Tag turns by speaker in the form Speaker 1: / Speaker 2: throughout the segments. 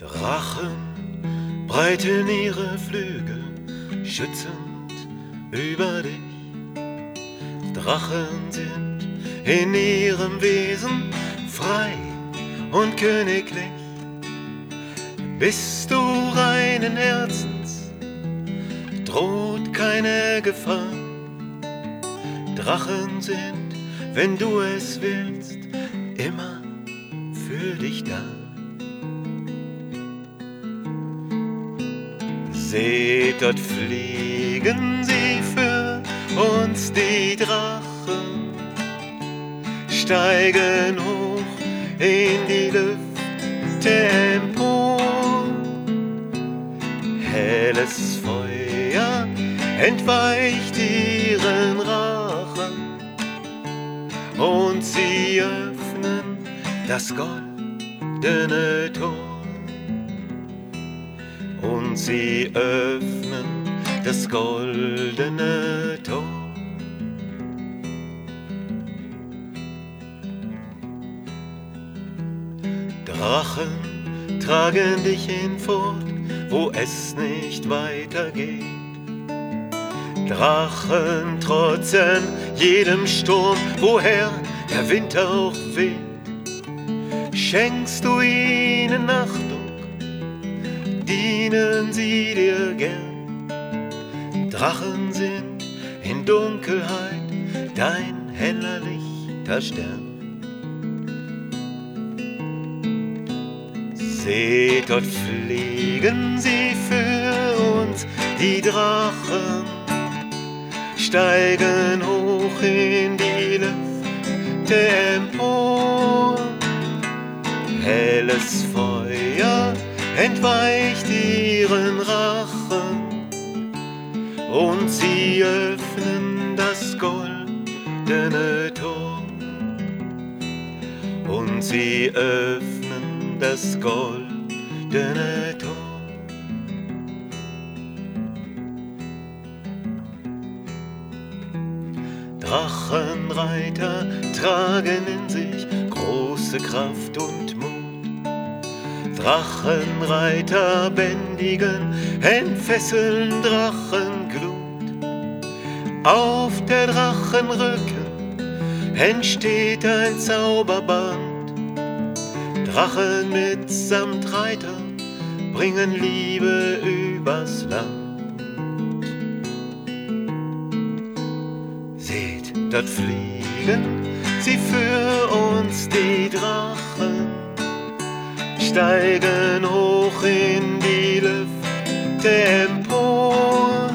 Speaker 1: Drachen breiten ihre Flügel schützend über dich. Drachen sind in ihrem Wesen frei und königlich. Bist du reinen Herzens, droht keine Gefahr. Drachen sind, wenn du es willst, immer für dich da. Seht, dort fliegen sie für uns, die Drachen, steigen hoch in die Lüfte empor. Helles Feuer entweicht ihren Rachen und sie öffnen das goldene Tor. Und sie öffnen das goldene Tor. Drachen tragen dich hinfort, wo es nicht weitergeht. Drachen trotzen jedem Sturm, woher der Wind auch weht. Schenkst du ihnen Achtung, dienen sie dir gern. Drachen sind in Dunkelheit dein heller lichter Stern. Seht, dort fliegen sie für uns, die Drachen, steigen hoch in die Lüfte empor. Helles Feuer entweicht ihren Rachen und sie öffnen das goldene Tor. Und sie öffnen das goldene Tor. Drachenreiter tragen in sich große Kraft und Mut. Drachenreiter bändigen, entfesseln Drachenglut. Auf der Drachenrücken entsteht ein Zauberband. Drachen mitsamt Reiter bringen Liebe übers Land. Seht, dort fliegen sie für uns, die Drachen, steigen hoch in die Lüfte empor.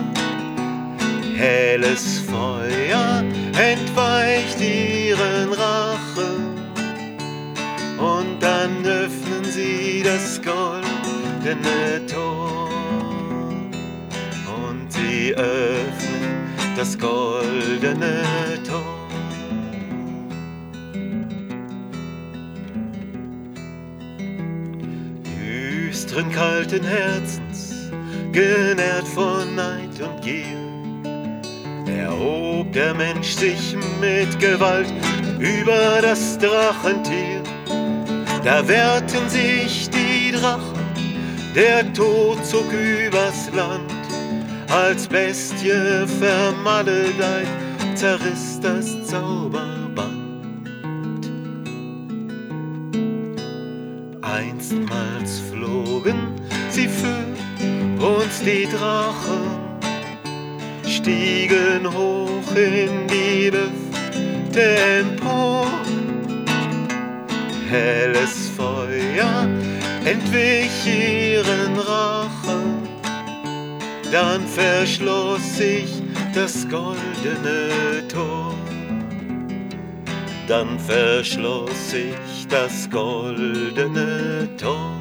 Speaker 1: Helles Feuer entweicht ihren Rachen und dann öffnen sie das goldene Tor. Und sie öffnen das goldene Tor. Düsteren, kalten Herzens, genährt von Neid und Gier, erhob der Mensch sich mit Gewalt über das Drachentier. Da wehrten sich die Drachen, der Tod zog übers Land. Als Bestie vermaledeit zerriss das Zauberband. Einstmals flogen sie für uns, die Drachen, stiegen hoch in die Lüfte empor. Helles Feuer entwich ihren Rachen, dann verschloss sich das goldene Tor. Dann verschloss sich das goldene Tor.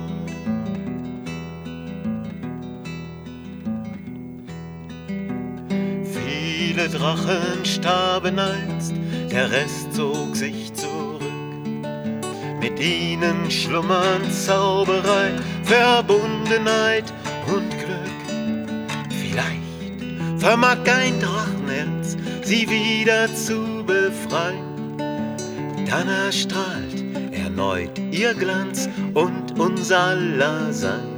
Speaker 1: Viele Drachen starben einst, der Rest zog sich zurück. Mit ihnen schlummern Zauberei, Verbundenheit und Glück. Vielleicht vermag ein Drachenherz, sie wieder zu befreien. Dann erstrahlt er erneut ihr Glanz und unser aller Sang.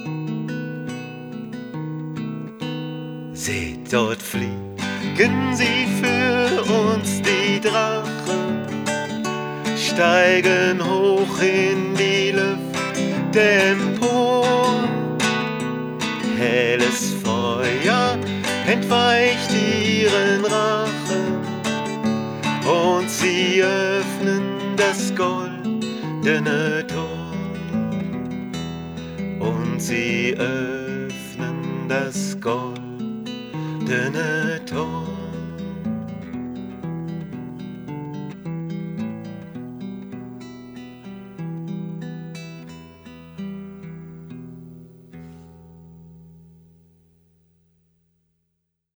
Speaker 1: Seht, dort fliegen sie für uns, die Drachen, steigen hoch in die Lüfte empor. Helles Feuer entweicht ihren Rachen und sie öffnen das goldene Tor. Und sie öffnen das goldene Tor.